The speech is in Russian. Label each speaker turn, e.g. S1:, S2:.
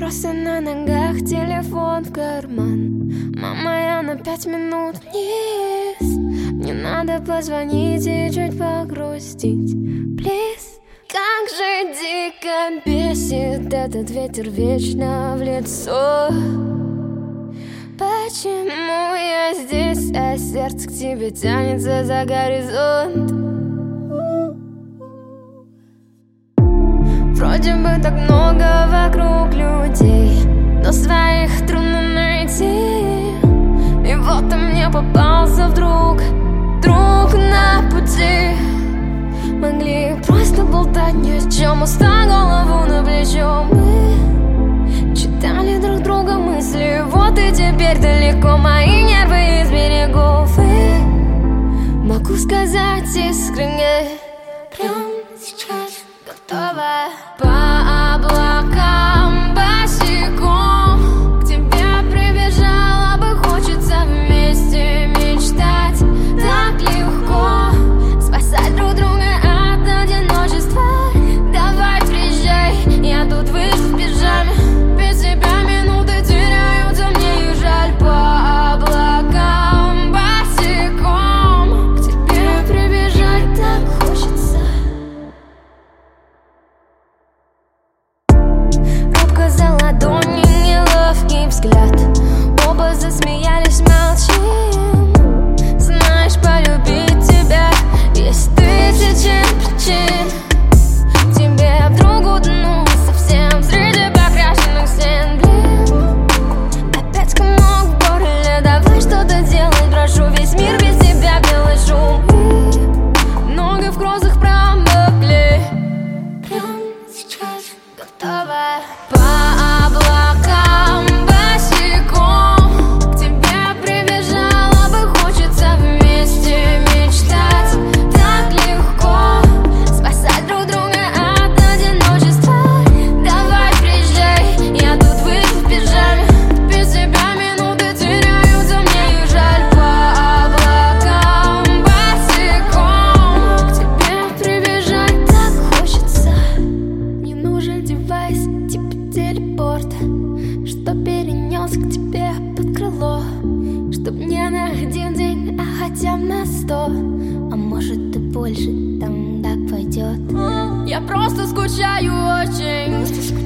S1: Просто на ногах, телефон в карман. Мама, я на 5 минут вниз. Мне надо позвонить и чуть погрустить. Плиз. Как же дико бесит этот ветер вечно в лицо. Почему я здесь, а сердце к тебе тянется за горизонт? Вроде бы так много вокруг людей, но своих трудно найти. И вот ты мне попался вдруг, друг на пути. Могли просто болтать ни о чем, устав голову на плечо. Мы читали друг друга мысли, вот и теперь далеко мои нервы из берегов. И могу сказать искренне, прямо сейчас готова. По облакам босиком к тебе прибежала бы, хочется вместе мечтать. Так легко спасать друг друга от одиночества. Давай приезжай, я тут выжду в пижаме. Без тебя минуты теряются, мне и жаль. По облакам босиком к тебе прибежать так хочется. Рука за ладони, неловкий взгляд. Оба засмеялись, молчим. Знаешь, полюбить тебя есть тысячи причин. Тебе вдруг утонул совсем среди покрашенных стен. Блин, опять комок в горле, давай что-то делать, прошу. Весь мир без тебя белый шум. И ноги в кроссах промокли. Прямо сейчас готова. По облакам босиком к тебе прибежала бы, хочется вместе мечтать. Так легко спасать друг друга от одиночества. Давай приезжай, я тут выжду в пижаме. Без тебя минуты теряются, мне и жаль. По облакам босиком к тебе прибежать так хочется. Мне нужен девайс типа телепорта, что перенес к тебе под крыло. Чтоб не на 1 день, а хотя бы на 100. А может и больше, там так пойдет. Я просто скучаю очень.